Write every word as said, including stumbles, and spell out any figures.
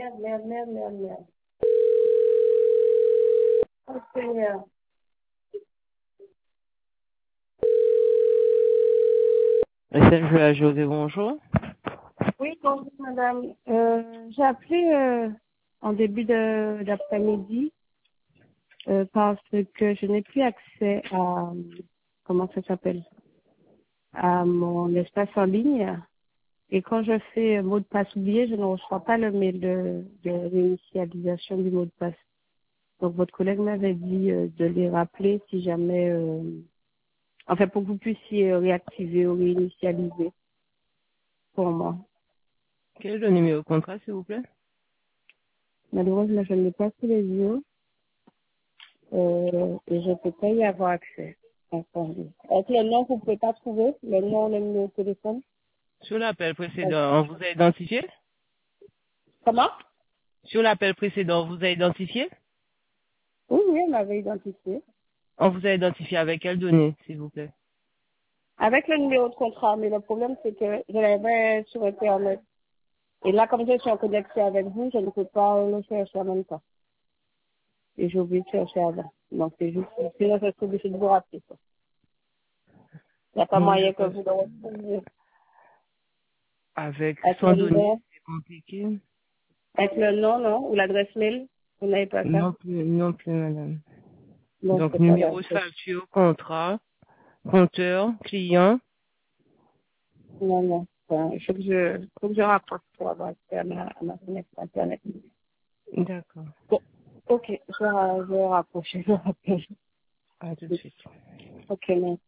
merde, merde, merde, merde, merde. Oh Seigneur. S F E A José, bonjour. Oui, bonjour madame. Euh, j'ai appelé euh, en début de d'après-midi euh, parce que je n'ai plus accès à, comment ça s'appelle, à mon espace en ligne. Et quand je fais mot de passe oublié, je ne reçois pas le mail de, de réinitialisation du mot de passe. Donc votre collègue m'avait dit euh, de les rappeler si jamais, euh, enfin pour que vous puissiez euh, réactiver ou réinitialiser pour moi. Quel est le numéro de contrat, s'il vous plaît? Malheureusement, je ne l'ai pas sous les yeux euh, et je ne peux pas y avoir accès. Attendez. Avec le nom, vous ne pouvez pas trouver le nom, le numéro de téléphone. Sur l'appel Euh, précédent, on vous a identifié? Comment? Sur l'appel précédent, on vous a identifié? Oui, oui, on m'avait identifié. On vous a identifié avec quelle donnée, s'il vous plaît? Avec le numéro de contrat, mais le problème, c'est que je l'avais sur Internet. Et là, comme je suis en connexion avec vous, je ne peux pas le chercher en même temps. Et j'ai oublié de chercher avant. Donc, c'est juste, sinon, je suis obligée de vous rappeler, quoi. Il n'y a pas Hmm, moyen que D'accord. vous le retrouviez. Avec Avec sans le données, nom, c'est compliqué. avec le nom, non, ou l'adresse mail, vous n'avez pas ça. Non plus, non plus, madame. Donc, Donc, c'est pas grave. numéro de facture, contrat, compteur, client. Non, non. Enfin, il faut que je, faut que je rapproche pour avoir accès à ma, à ma fenêtre Internet. D'accord. Bon. Ok, je vais, je vais rapprocher, je rappelle. À tout de suite. Ok, merci.